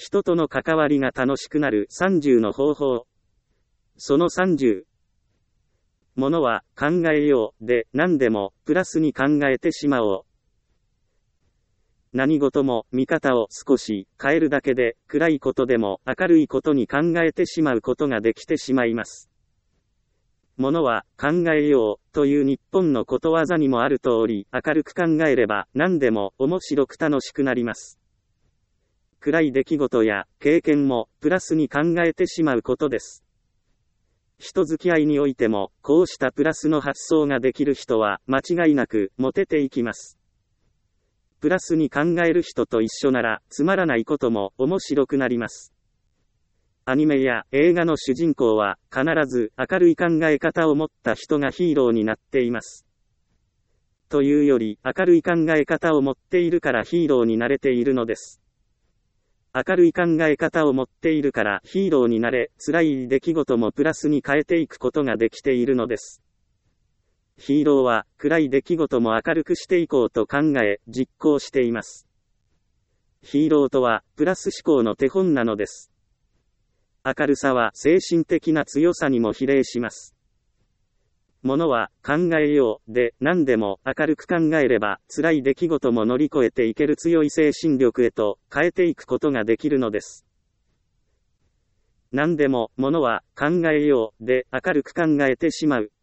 人との関わりが楽しくなる30の方法。その30。ものは考えようで何でもプラスに考えてしまおう。何事も見方を少し変えるだけで暗いことでも明るいことに考えてしまうことができてしまいます。ものは考えようという日本のことわざにもある通り、明るく考えれば何でも面白く楽しくなります。暗い出来事や経験もプラスに考えてしまうことです。人付き合いにおいてもこうしたプラスの発想ができる人は間違いなくモテていきます。プラスに考える人と一緒ならつまらないことも面白くなります。アニメや映画の主人公は必ず明るい考え方を持った人がヒーローになっています。というより明るい考え方を持っているからヒーローになれているのです。明るい考え方を持っているからヒーローになれ、辛い出来事もプラスに変えていくことができているのです。ヒーローは暗い出来事も明るくしていこうと考え、実行しています。ヒーローとはプラス思考の手本なのです。明るさは精神的な強さにも比例します。ものは考えようで何でも明るく考えれば辛い出来事も乗り越えていける強い精神力へと変えていくことができるのです。何でもものは考えようで明るく考えてしまう。